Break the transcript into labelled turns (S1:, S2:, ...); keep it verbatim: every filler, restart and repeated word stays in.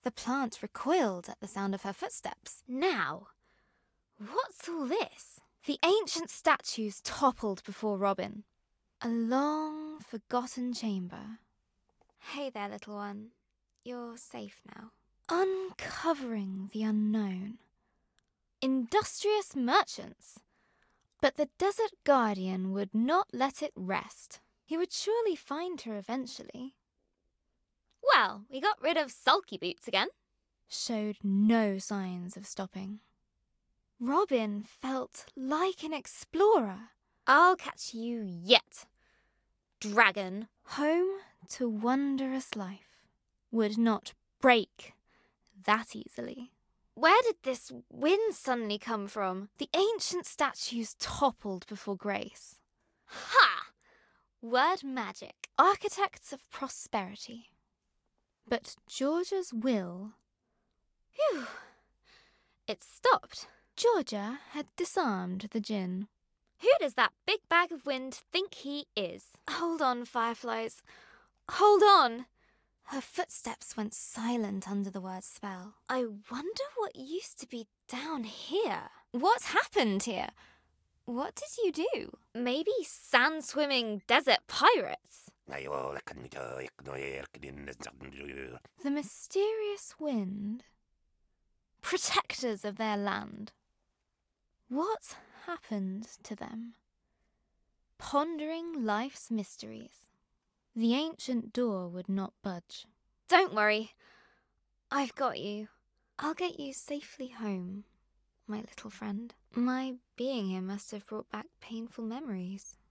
S1: The plant recoiled at the sound of her footsteps. Now, what's all this? The ancient statues toppled before Robin. A long, forgotten chamber. Hey there, little one. You're safe now. Uncovering the unknown. Industrious merchants. But the Desert Guardian would not let it rest. He would surely find her eventually.
S2: Well, we got rid of Sulky Boots again.
S1: Showed no signs of stopping. Robin felt like an explorer.
S2: I'll catch you yet, dragon.
S1: Home to wondrous life. Would not break that easily.
S2: Where did this wind suddenly come from?
S1: The ancient statues toppled before Grace.
S2: Ha! Word magic.
S1: Architects of prosperity. But Georgia's will...
S2: Phew. It stopped.
S1: Georgia had disarmed the djinn.
S2: Who does that big bag of wind think he is?
S1: Hold on, fireflies. Hold on. Her footsteps went silent under the word's spell. I wonder what used to be down here. What happened here? What did you do?
S2: Maybe sand-swimming desert pirates.
S1: The mysterious wind. Protectors of their land. What happened to them? Pondering life's mysteries. The ancient door would not budge.
S2: Don't worry. I've got you.
S1: I'll get you safely home, my little friend. My being here must have brought back painful memories.